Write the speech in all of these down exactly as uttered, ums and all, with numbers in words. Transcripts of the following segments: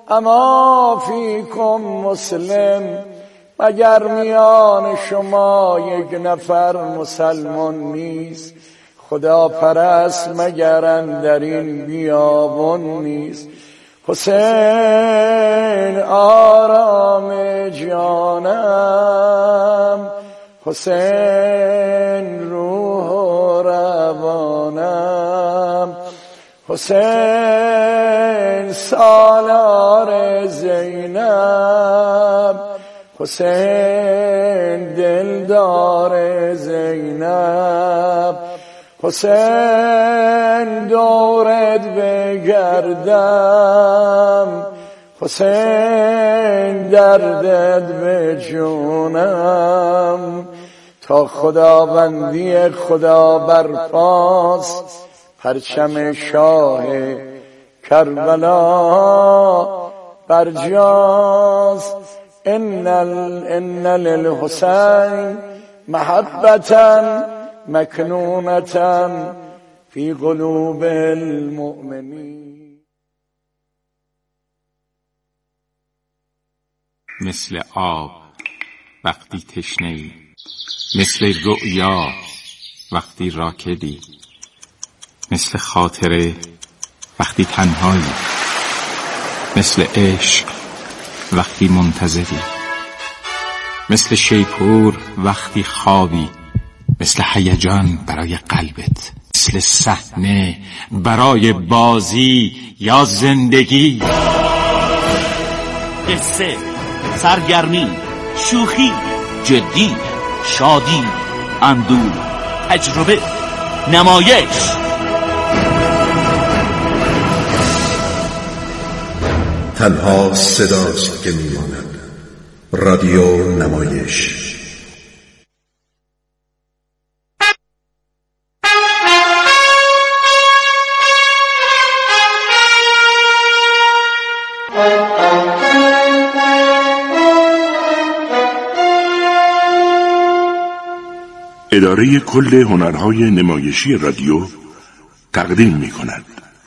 اما فیکم مسلم، مگر میان شما یک نفر مسلمان نیست؟ خدا پرست مگر اندر این بیابان نیست؟ حسین آرام جانم، حسین روح و روانم، حسین سالار زینب، حسین دلدار زینب، حسین دورت بگردم، حسین دردت بجونم، تا خداوندی خدا برپاست پرچم شاه کربلا برجاست. ان ان للحسین محبتا مکنونة فی قلوب المؤمنین. مثل آب وقتی تشنه‌ای، مثل رؤیا وقتی راکدی، مثل خاطره وقتی تنهایی، مثل عشق وقتی منتظری، مثل شیپور وقتی خوابی، مثل هیجان برای قلبت، مثل صحنه برای بازی یا زندگی. قصه، سرگرمی، شوخی، جدی، شادی، اندوه، تجربه، نمایش. تنها صداست که میماند. رادیو نمایش. اداره کل هنرهای نمایشی رادیو تقدیم می کند.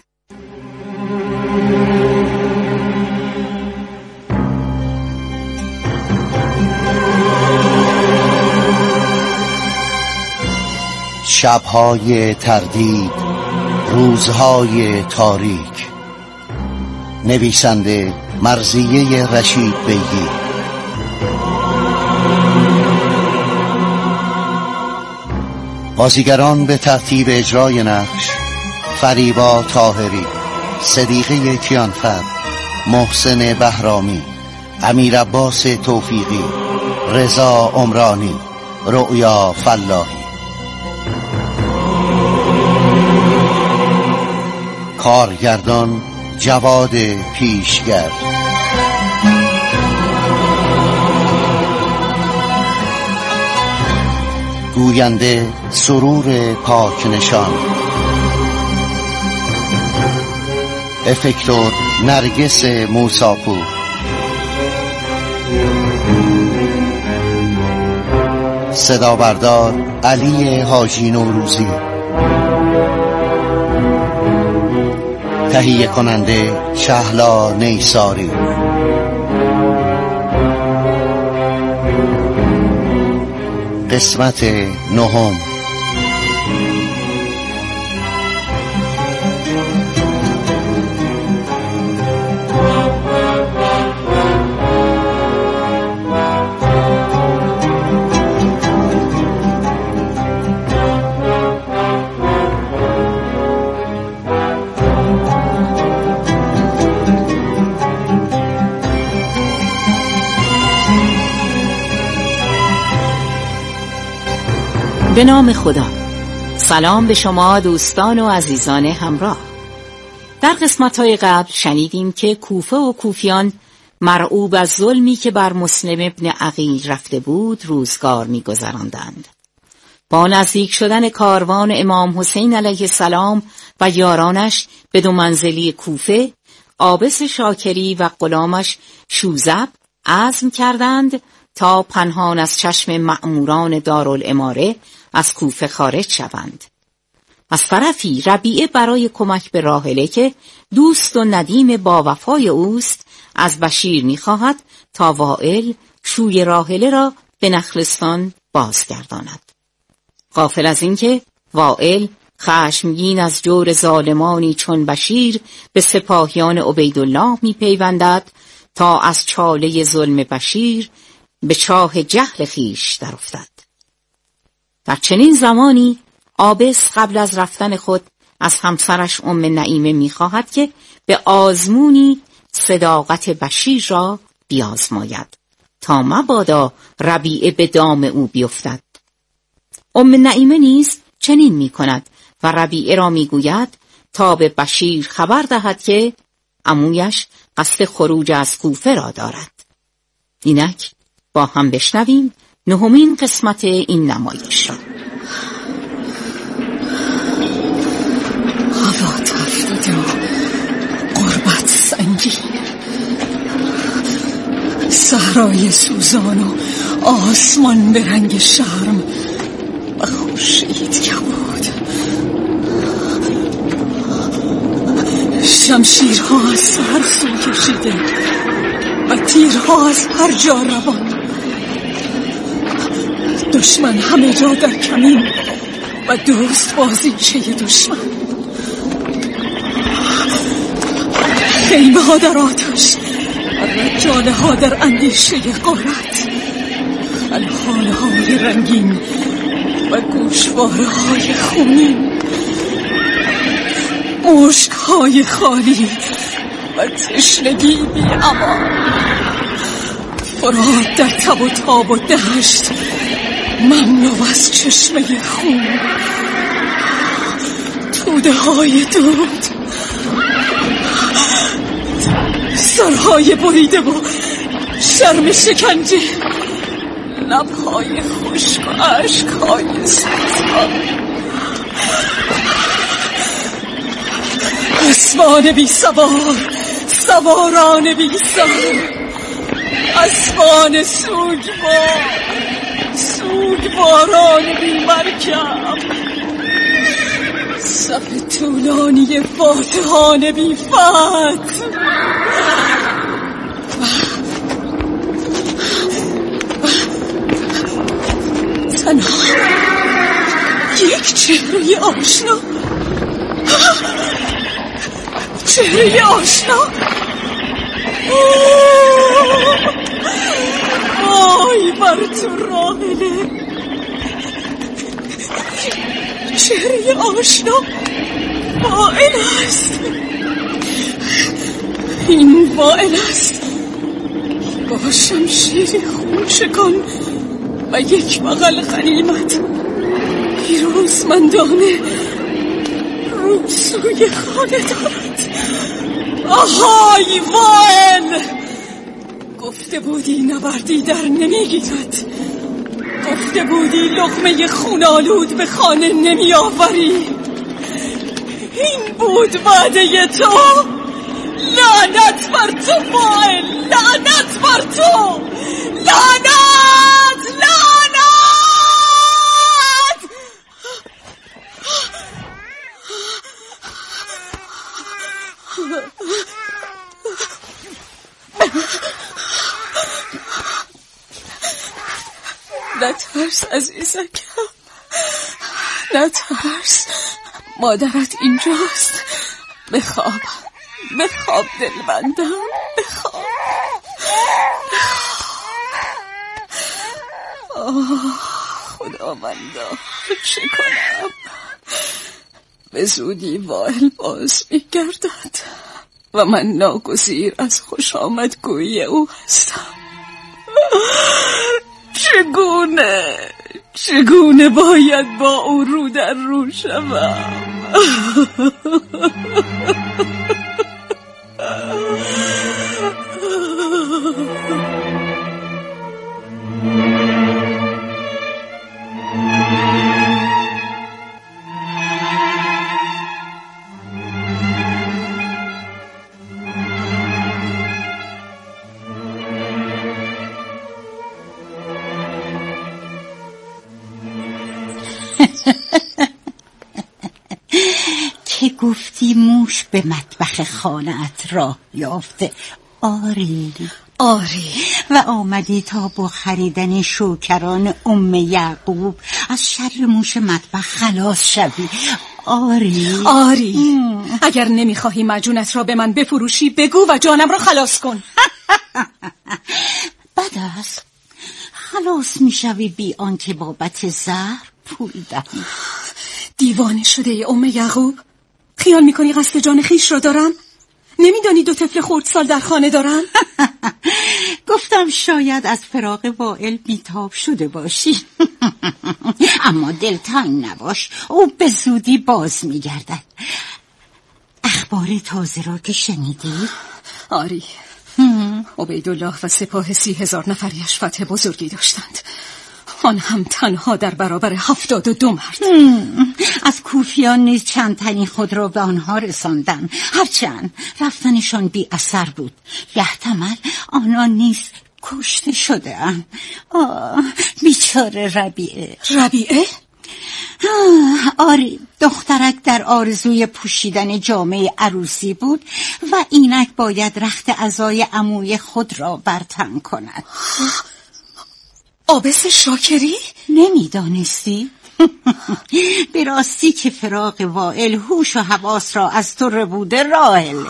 شب‌های تردید، روزهای تاریک. نویسنده مرضیه رشید بیگی. بازیگران به ترتیب اجرای نقش: فریبا طاهری، صدیقه کیانفر، محسن بهرامی، امیر عباس توفیقی، رضا عمرانی، رؤیا فلاحی. کارگردان جواد پیشگر. گوینده سرور پاکنشان. افکتور نرگس موساپور. صدابردار علی حاجی نوروزی. تهیه کننده شهلا نیساری. قسمت نهم. به نام خدا. سلام به شما دوستان و عزیزان همراه. در قسمت‌های قبل شنیدیم که کوفه و کوفیان مرعوب از ظلمی که بر مسلم ابن عقیل رفته بود روزگار می‌گذراندند. با نزدیک شدن کاروان امام حسین علیه السلام و یارانش به دو منزلی کوفه، عابس شاکری و غلامش شوذب عزم کردند تا پنهان از چشم مأموران دارالاماره از کوفه خارج شوند از طرفی ربیعه برای کمک به راحله که دوست و ندیم با وفای اوست از بشیر می‌خواهد تا وائل شوی راحله را به نخلستان بازگرداند. غافل از اینکه وائل خشمگین از جور ظالمانی چون بشیر به سپاهیان عبیدالله می‌پیوندد تا از چاله ظلم بشیر به چاه جهل خیش در افتد. در چنین زمانی عابس قبل از رفتن خود از همسرش ام نعیمه می‌خواهد که به آزمونی صداقت بشیر را بیازماید تا مبادا ربیعه به دام او بیفتد. ام نعیمه نیز چنین می‌کند و ربیعه را می‌گوید تا به بشیر خبر دهد که عمویش قصد خروج از کوفه را دارد. اینک با هم بشنویم نهمین قسمت این نمایش را. هوا تفریده و غربت سنگین، صحرای سوزان و آسمان به رنگ شرم و خورشید کبود. شمشیرها از هر سو کشیده و تیرها از هر جا روان. دشمن همه جا در کمین و دوست بازیچه دشمن. خیمه ها در آتش و رجاله ها در اندیشه غارت. خلخاله های رنگین و گوشواره های خونین. مشک های خالی و تشنگی بی امان. فرات در تب و تاب و دشت مملو از چشمه خون. توده های دود، سرهای بریده و شرم شکنجه، لبهای خشک و عشقهای سوزان. اسبان بی سوار، سواران بی سر، اسبان سوگوار، سوگواران بی مرکب، صف طولانی فاتحان بی فتح. تنها یک چهره آشنا، چهره آشنا. وای بر تو راحله، چهره آشنا وائل است. این وائل است با شمشیر خونشکن و یک بغل غنیمت پیروزمندانه رو سوی خانه دارد. آهای وائل، گفته بودی نبردی در نمیگیرد، گفته بودی لقمه خونالود به خانه نمی آوری. این بود وعده تو. لعنت بر تو وائل، لعنت بر تو، لعنت، لعنت. نترس عزیزکم، نترس. مادرت اینجاست. بخواب، بخواب دلبندم، بخواب، بخواب. آه خداوندا، چه کنم؟ به زودی وائل باز میگردد و من ناگزیر از خوش آمدگویی او هستم. چگونه چگونه باید با او رو در رو شوم؟ گفتی موش به مطبخ خانه‌ات راه یافته. آری آری و آمدی تا با خریدن شوکران ام یعقوب از شر موش مطبخ خلاص شوی. آری آری ام. اگر نمیخواهی معجونت را به من بفروشی بگو و جانم را خلاص کن. بد است خلاص میشوی بی آنکه بابت زهر پول دهی. دیوانه شده ای ام یعقوب؟ خیال میکنی قصد جان خیش را دارم؟ نمیدانی دو طفل خردسال در خانه دارم؟ گفتم شاید از فراق وائل بیتاب شده باشی. اما دلتنگ نباش، او به زودی باز میگردد. اخبار تازه را که شنیدی؟ آری عبیدالله و سپاه سی هزار نفریش فتح بزرگی داشتند، آن هم تنها در برابر هفتاد و دو مرد. از کوفیان نیز چند تنی خود را به آنها رساندن، هرچند رفتنشان بی اثر بود. یحتمل آنان نیز کشته شده اند. آه بیچاره ربیعه. ربیعه؟ آری دخترک در آرزوی پوشیدن جامه عروسی بود و اینک باید رخت عزای عموی خود را برتن کند. آبس شاکری؟ نمیدانستی؟ به راستی که فراق وائل هوش و حواس را از تو ربوده راحله.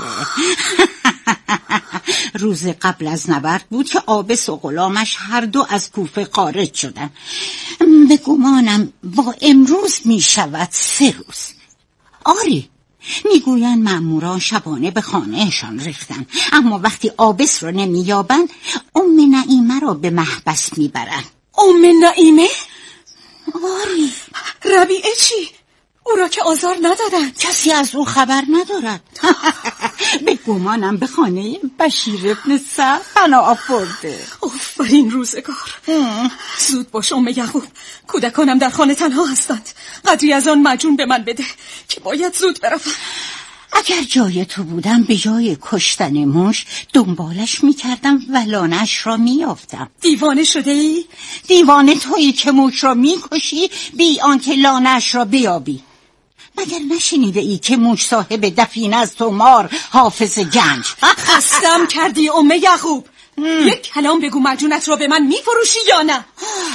روز قبل از نبرد بود که آبس و غلامش هر دو از کوفه خارج شدن. به گمانم با امروز می شود سه روز. آری میگویند مأموران شبانه به خانهشان ریختن، اما وقتی آبس را نمییابند ام نعیمه را به محبس میبرند. ام نعیمه؟ آری. ربیعه چی؟ او را که آزار ندادن؟ کسی از او خبر ندارد. به گمانم به خانه بشیر ابن سعد پناه آورده. اوف بر این روزگار. زود باش ام یعقوب، کودکانم در خانه تنها هستند. قدری از آن معجون به من بده که باید زود بروم. اگر جای تو بودم به جای کشتن موش دنبالش میکردم و لانش را میافتم. دیوانه شده ای؟ دیوانه تویی که موش را میکشی بی آنکه لانش را بیابی. مگر نشنیده ای که موش صاحب دفینه از تومار حافظ گنج؟ خستم کردی ام یعقوب. یک کلام بگو معجونت را به من میفروشی یا نه؟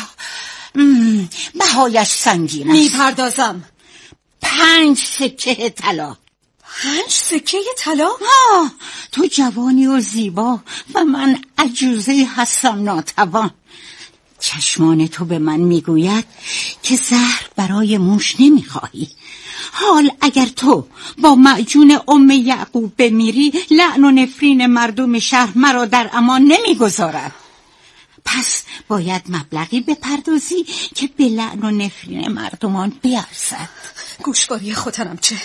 بهایش سنگین است. میپردازم. پنج سکه طلا. پنج سکه طلا؟ آه، تو جوانی و زیبا و من عجوزه هستم ناتوان. چشمان تو به من میگوید که زهر برای موش نمیخواهی. حال اگر تو با معجون ام یعقوب بمیری لعن و نفرین مردم شهر مرا در امان نمیگذارد. پس باید مبلغی بپردازی که به لعن و نفرین مردمان بیارزد. گوشواری خودم چه؟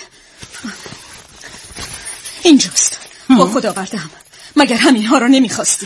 اینجاست، با خود آوردم. مگر همین ها را نمیخواستی؟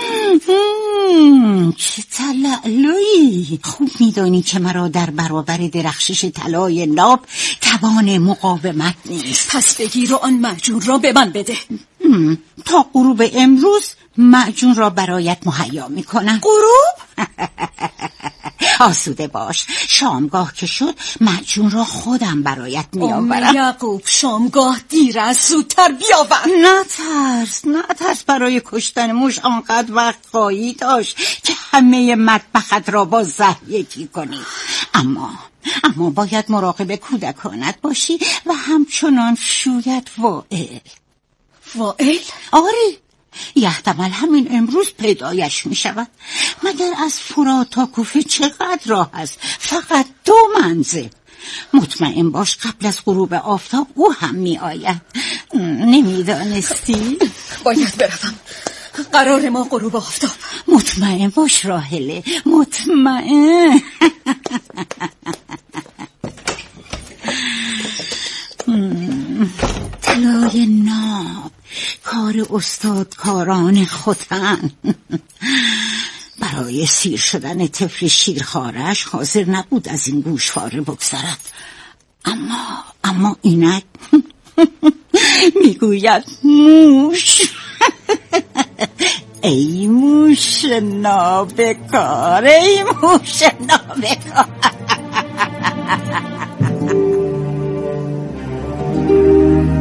چه تلالویی. خوب میدانی که مرا در برابر درخشش طلای ناب توان مقاومت نیست. پس بگیر و آن معجون را به من بده. تا غروب امروز معجون را برایت مهیا میکنم. غروب؟ آسوده باش، شامگاه که شد معجون را خودم برایت میآورم. ام یعقوب شامگاه دیر است، زودتر بیاور. نترس نترس، برای کشتن موش آنقدر وقت خواهی داشت که همه مطبخت را با زهر یکی کنی. اما اما باید مراقب کودکانت باشی و همچنان شوید وائل. وائل؟ آری، یحتمل همین امروز پیدایش می شود. مگر از فرات تا کوفه چقدر راه است؟ فقط دو منزل. مطمئن باش قبل از غروب آفتاب او هم می آید. نمیدانستی؟ باید بروم، قرار ما غروب آفتاب. مطمئن باش راحله، مطمئن. طلای ناب، کار استادکاران خودن. برای سیر شدن طفل شیرخوارش حاضر نبود از این گوشواره بگذرد. اما اما اینک میگوید موش. ای موش نابکار، ای موش نابکار.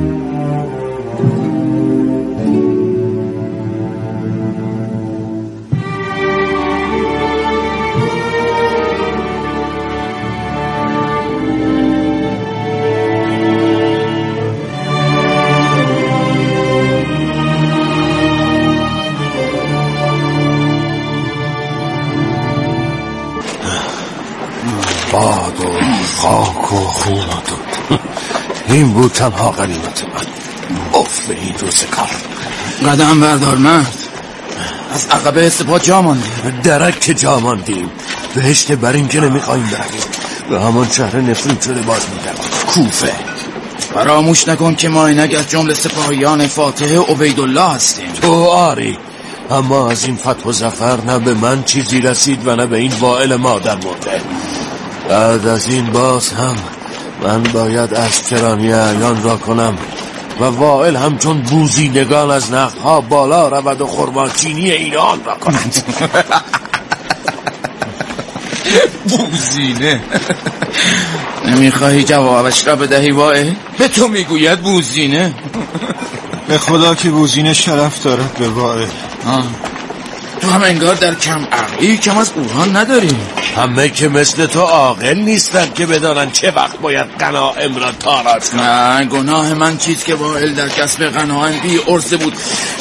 خاک و خون و دود. این بود تنها غنیمت من. اف به این روز کار. قدم بردار مرد، از عقبه سپاه جا ماندیم. درک که جا ماندیم. بهشت بریم که نمیخواییم برویم. به همان شهر نفرین شده باز میگردیم، کوفه. فراموش نکن که ما اینک از جمله سپاهیان فاتح عبیدالله هستیم. تو آری، اما از این فتح و ظفر نه به من چیزی رسید و نه به این وائل مادر مرده. بعد از این باز هم من باید از کرانی اعیان را کنم و وائل همچون بوزینگان از نخها بالا رود و خرماچینی اینان را کنند. بوزینه؟ نمیخواهی جوابش را بدهی وائل؟ به تو میگوید بوزینه. به خدا که بوزینه شرف دارد به وائل. تو هم انگار در کم عقلی کم از اوران نداری. همه که مثل تو عاقل نیستن که بدانن چه وقت باید غنایم را تاراج کنن. نه، گناه من چیز که وائل در کسب غنایم بی عرضه بود.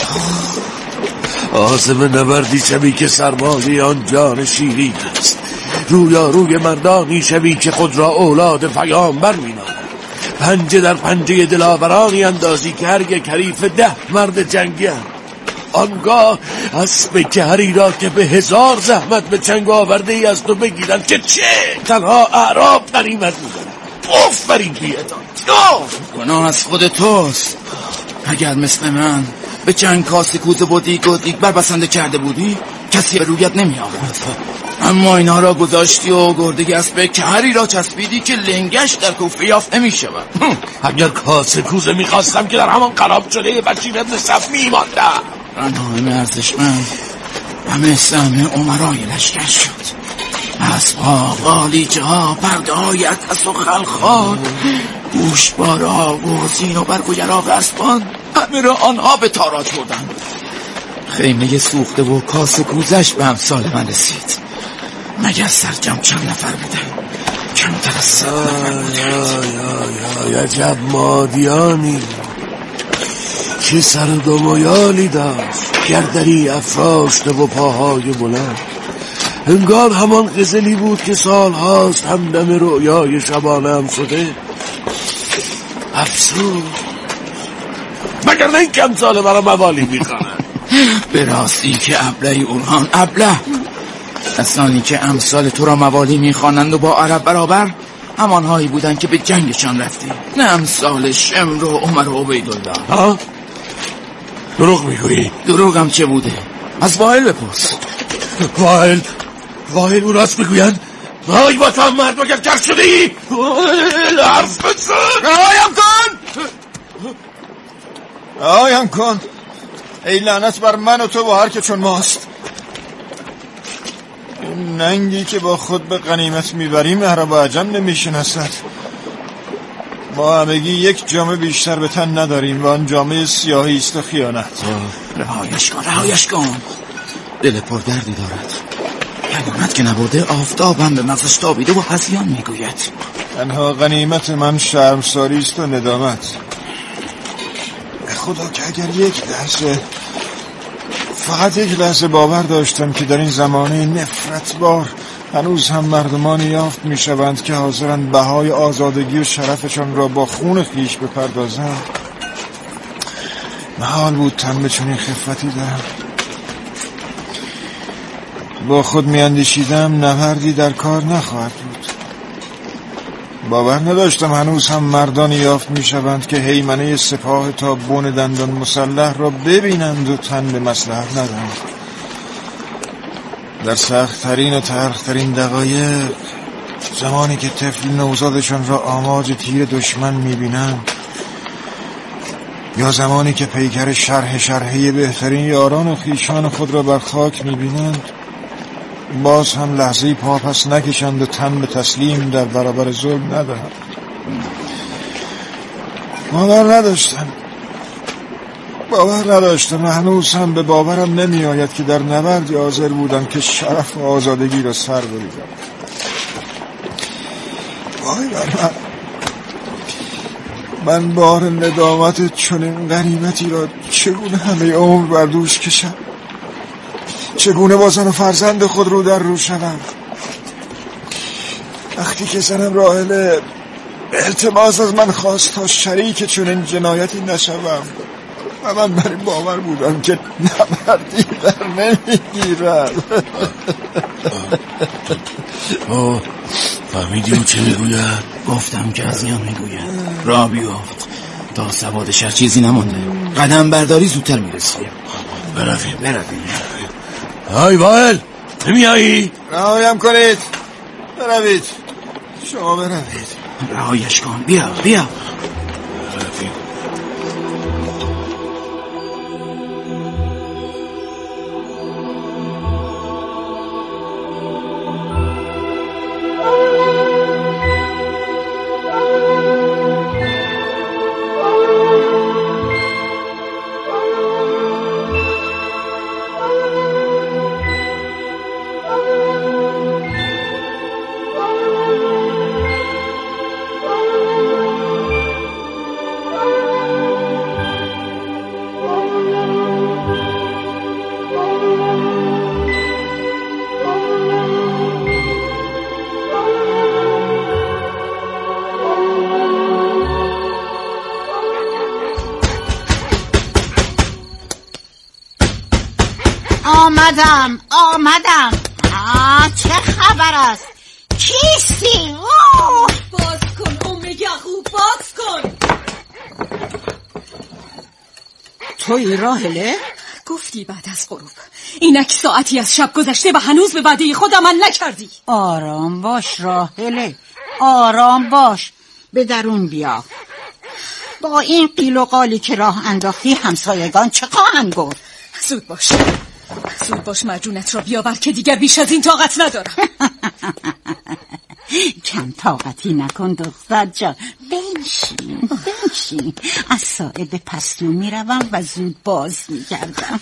آزم نبردی شوی که سرمایه آن جان شیرین است. رویا روی مردانی شوی که خود را اولاد پیامبر مینامند. پنجه در پنجه دلاورانی اندازی که هر یک حریف ده مرد جنگی هم. آنگاه اسب کهری را که به هزار زحمت به چنگ آورده ای از تو بگیرن که چه تنها اعراب غنیمت می‌دارن. آفرین بی‌عدالت. گناه از خود توست. اگر مثل من به چند کاسه کوزه و دیگ و دیگ بربسنده کرده بودی کسی به رویت نمی آورد. اما اینا را گذاشتی و گرده اسب کهری را چسبیدی که لنگش در کوفه یافت نمی شود. اگر کاسه کوزه میخواستم که در همان قراب شده بشیر ابن صف میماندم. غنایم ارزشمند همه سهم امرای لشکر شد. اسبا، قالیچه ها، پرده های اطلس و خلخال، گوشبارا و زین و برگ و یراق اسبان، همه را آنها به تاراج بردند. خیمه سوخته و کاسه کوزش به امثال من رسید. مگر سرجم چند نفر بودن؟ کمتر از صد نفر بودن. عجب مادیانی، چه سر و دمایالی داشت، گردری افراشته و پاهای بلند. انگار همان قزلی بود که سال هاست همدم رؤیای شبانه هم شده. افسوس، مگر نه این کم سال مرا موالی میخوانند. به راستی که ابله اوران، ابله کسانی که امثال تو را موالی میخوانند و با عرب برابر همانهایی بودند که به جنگشان رفتی، نه امثال شمر و عمر و عبیدالله. ها؟ دروغ میگویی؟ دروغم چه بوده؟ از وائل بپرس. وائل وائل او راست میگویند؟ وای با تو هم مرد مگر کر شده ای؟ حرف بزن. رهایم کن، رهایم کن. ای لعنت بر من و تو و هر که چون ماست. این ننگی که با خود به غنیمت میبریم عرب و عجم نمیشناسد. ما همگی یک جامه بیشتر به تن نداریم و آن جامه سیاهی است و خیانت. رهایش کن، رهایش کن. دل پر دردی دارد. غنیمت که نبرده آفتابم به مغزش تابیده و هذیان میگوید. تنها غنیمت من شرمساری است و ندامت. خدا که اگر یک لحظه، فقط یک لحظه باور داشتم که در این زمانه نفرت بار هنوز هم مردمانی یافت می شوند که حاضرند بهای آزادگی و شرفشان را با خون خیش بپردازند، محال بود تن به چنین خفتی دارم. با خود می اندیشیدم نبردی در کار نخواهد بود. باور نداشتم هنوز هم مردانی یافت می شوند که هیمنه سپاه تا بن دندان مسلح را ببینند و تن به مصلحت ندهند. در سخت‌ترین و تلخ‌ترین دقایق، زمانی که طفل نوزادشان را آماج تیر دشمن می بینند، یا زمانی که پیکر شرح شرحی بهترین یاران و خیشان خود را بر خاک می بینند، باز هم لحظه‌ای پا پس نکشند و تن به تسلیم در برابر ظلم ندهند. باور نداشتم باور نداشتم و هنوز هم به باورم نمی آید که در نبردی حاضر بودم که شرف و آزادگی را سر بریدم. وای بر من، من بار ندامت چنین غنیمتی را چگونه همه عمر بر دوش کشم؟ چگونه با زن و فرزند خود رو در رو شدم؟ وقتی که زنم راحله التماس از من خواست تا شریک چنین جنایتی نشوم و من بر این باور بودم که نمردی در نمیگیرد. او فهمیدی او چه میگوید؟ گفتم که از یان میگوید. را بیافت تا سواد شهر چیزی نمانده. قدم برداری زودتر میرسیم. برویم برویم. های وائل نمیایی؟ رهایم کنید. بروید شما بروید. رهایش کن. بیا بیا. برویم. آمدم آمدم. آه چه خبر است؟ کیستی؟ اوه باز کن ام یعقوب، باز کن. توی راحله؟ گفتی بعد از غروب. اینک ساعتی از شب گذشته و هنوز به وعده خود عمل نکردی. آرام باش راحله، آرام باش. به درون بیا. با این قیل و قالی که راه انداختی همسایگان چه خواهند گفت؟ زود باش زود باش معجونت را بیاور که دیگر بیش از این طاقت ندارم. کم طاقتی نکن دختر جان. بنشین بنشین. از سایه به پستو میروم و زود باز میگردم.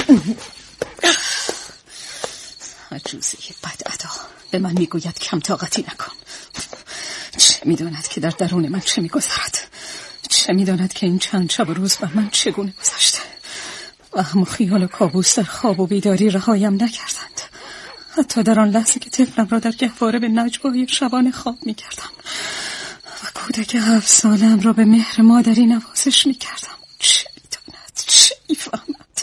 عجوزه بد ادا به من میگوید کم طاقتی نکن. چه میداند که در درون من چه میگذرد؟ چه میداند که این چند شب و روز بر من چگونه گذشته؟ وهم و خیال و کابوس در خواب و بیداری رهایم نکردند. حتی در آن لحظه که طفلم را در گهواره به نجوای شبانه خواب میکردم و کودک هفت سالم را به مهر مادری نوازش میکردم. چه میداند؟ چه میفهمد؟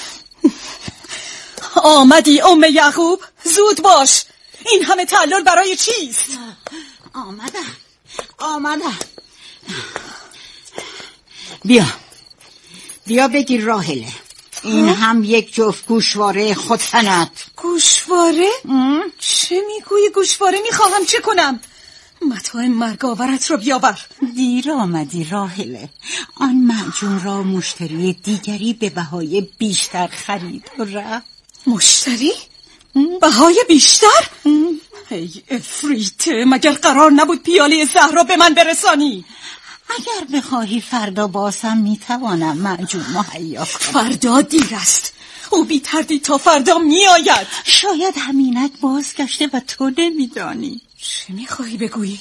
آمدی ام یعقوب؟ زود باش. این همه تعلل برای چیست؟ آمدم آمدم. بیا بیا بگیر راحله. این هم یک جفت گوشواره خودسنت. گوشواره؟ چه میگویی گوشواره؟ میخواهم چه کنم؟ متاع مرگ آورت را بیاور. دیر آمدی راحله. آن معجون را مشتری دیگری به بهای بیشتر خرید و رفت. مشتری؟ بهای بیشتر؟ ای افریت، مگر قرار نبود پیاله زهر را به من برسانی؟ اگر بخواهی فردا بازم میتوانم معجون مهیا کنم. فردا دیر است. او بی تردید تا فردا میآید. شاید همینک بازگشته و تو نمیدانی. چه میخواهی بگویی؟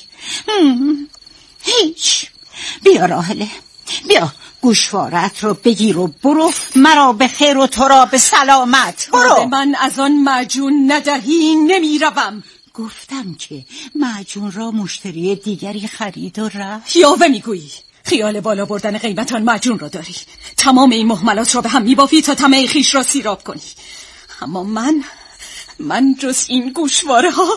هیچ. بیا راحله، بیا گوشوارت رو بگیر و برو. مرا به خیر و تو را به سلامت. برو. به من از آن معجون ندهی نمیروم. گفتم که معجون را مشتری دیگری خرید و رفت. یاوه میگویی. خیال بالا بردن قیمت آن معجون را داری. تمام این مهملات را به هم میبافی تا طمع خویش را سیراب کنی. اما من من جز این گوشواره ها.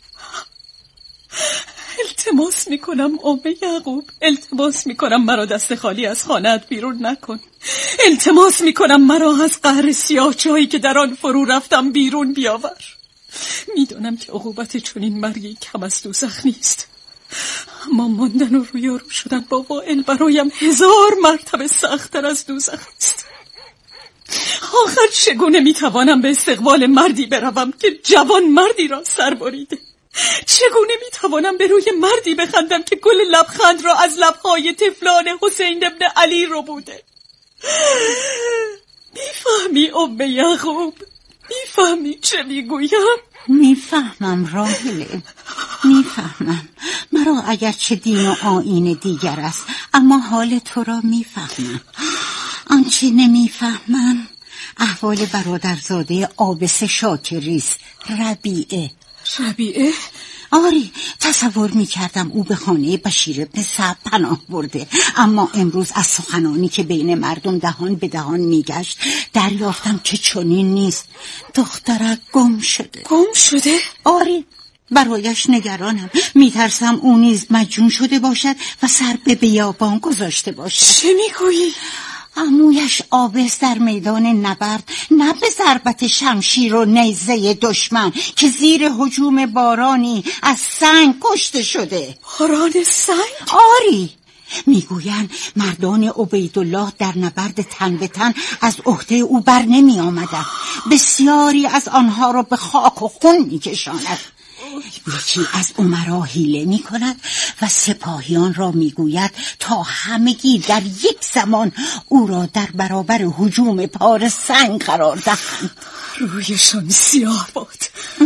التماس میکنم ام یعقوب، التماس میکنم مرا دست خالی از خانه‌ات بیرون نکن. التماس میکنم مرا از قهر سیاه چاهی که در آن فرو رفتم بیرون بیاور. میدونم که عقوبت چنین مرگی کم از دوزخ نیست، اما ماندن و رویارو شدن با وائل برایم هزار مرتبه سخت‌تر از دوزخ است. آخر چگونه میتوانم به استقبال مردی بروم که جوان مردی را سر بریده؟ چگونه میتوانم به روی مردی بخندم که گل لبخند را از لبهای طفلان حسین ابن علی رو بوده؟ میفهمی ام یعقوب؟ میفهمی چه میگویم؟ میفهمم راحله، میفهمم. مرا اگرچه دین و آیین دیگر است، اما حال تو را میفهمم. آنچه نمیفهمم احوال برادرزاده آبس شاکری است، ربیعه. ربیعه؟ آری، تصور میکردم او به خانه بشیر ابن سعد پناه برده، اما امروز از سخنانی که بین مردم دهان به دهان میگشت دریافتم که چنین نیست. دخترک گم شده. گم شده؟ آری، برایش نگرانم. میترسم او نیز مجنون شده باشد و سر به بیابان گذاشته باشد. چه میگویی؟ عمویش آبس در میدان نبرد، نه به ضربت شمشیر و نیزه دشمن که زیر هجوم بارانی از سنگ کشته شده. باران سنگ؟ آری، میگویند مردان عبیدالله در نبرد تن به تن از عهده او بر نمی آمدند. بسیاری از آنها را به خاک و خون میکشاند. یکی از امرا حیله می کند و سپاهیان را می گوید تا همگی در یک زمان او را در برابر هجوم پار سنگ قرار دهند. رویشان سیاه باد.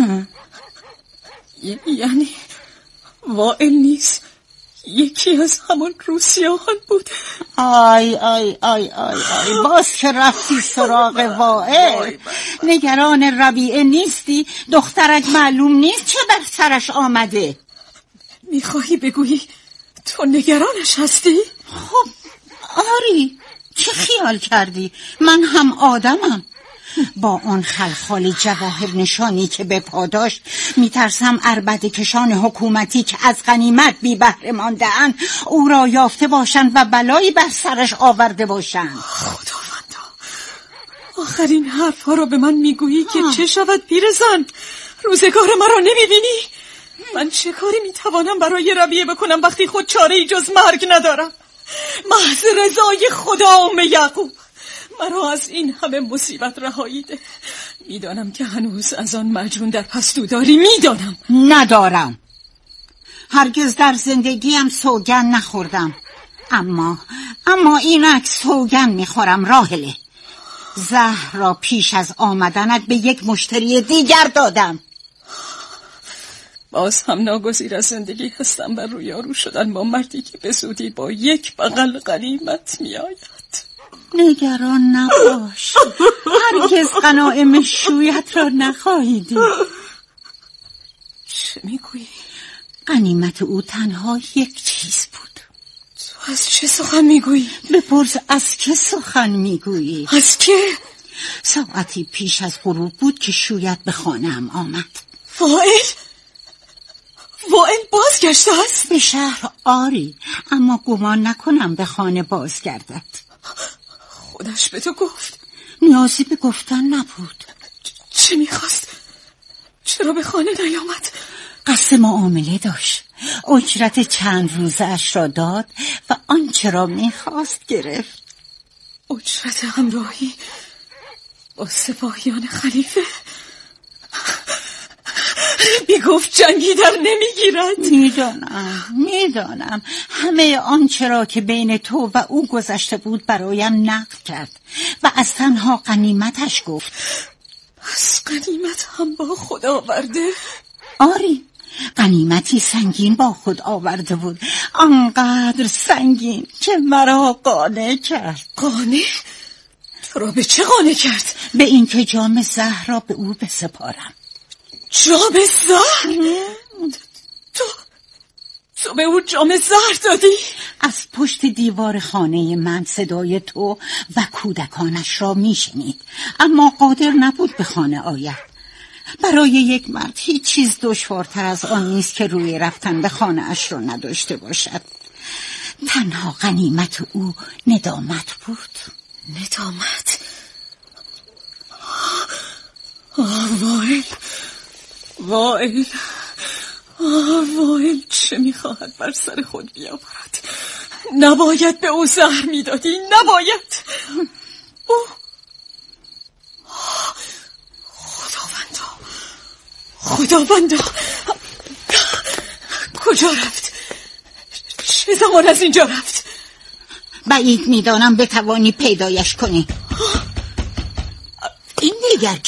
یعنی وائل نیست یکی از همان روسیاهان بود. آی آی آی آی آی باز که رفتی سراغ وائل. نگران ربیعه نیستی؟ دخترک معلوم نیست چه بر سرش آمده. میخواهی بگویی تو نگرانش هستی؟ خب آری، چه خیال کردی؟ من هم آدمم. با آن خلخال جواهر نشانی که به پا داشت میترسم عربده کشان حکومتی که از غنیمت بی بهره مانده‌اند او را یافته باشند و بلایی بر سرش آورده باشند. خداوندا، آخرین حرفها را به من میگویی که چه شود پیرزن؟ روزگار مرا نمیبینی؟ من چه کاری میتوانم برای ربیعه بکنم وقتی خود چاره‌ای جز مرگ ندارم؟ محض رضای خدا ام یعقوب مرا از این همه مصیبت رهایی ده. میدانم که هنوز از آن مجنون در پستو داری. میدانم. ندارم. هرگز در زندگیم سوگن نخوردم. اما اما اینک سوگن میخورم راحله. زهر را پیش از آمدنت به یک مشتری دیگر دادم. باز هم ناگزیر از زندگی هستم و رویارو شدن با مردی که به زودی با یک بغل غنیمت میآید. نگران نباش. هرگز غنایم شویت را نخواهیدی. چه میگویی؟ غنیمت او تنها یک چیز بود. تو از چه سخن میگویی؟ بپرس از که سخن میگویی؟ از که؟ ساعتی پیش از غروب بود که شویت به خانه‌ام آمد. وائل؟ وائل بازگشت است؟ به شهر آری، اما گمان نکنم به خانه بازگردد. خودش به تو گفت؟ نیازی به گفتن نبود. چه میخواست؟ چرا به خانه نیامد؟ قصد معامله داشت. اجرت چند روزه اش را داد و آنچه را میخواست گرفت. اجرت همراهی با سپاهیان خلیفه؟ میگفت جنگی در نمیگیرد. میدانم میدانم همه آنچه را که بین تو و او گذشته بود برایم نقل کرد و از تنها غنیمتش گفت. از غنیمت هم با خود آورده؟ آری، غنیمتی سنگین با خود آورده بود، آنقدر سنگین که مرا قانع کرد. قانع؟ تو را به چه قانع کرد؟ به اینکه جام زهر را به او بسپارم. جام زهر؟ تو تو به او جام زهر دادی؟ از پشت دیوار خانه من صدای تو و کودکانش را میشنید، اما قادر نبود به خانه آید. برای یک مرد هیچ چیز دشوارتر از آن نیست که روی رفتن به خانه اش را نداشته باشد. تنها غنیمت او ندامت بود. ندامت؟ آه وائل وائل آه وائل چه میخواهد بر سر خود بیاورد؟ نباید به او زهر میدادی، نباید. او خداوندا خداوندا کجا رفت؟ چه زمان از اینجا رفت؟ بعید میدانم بتوانی پیدایش کنی. این دیگر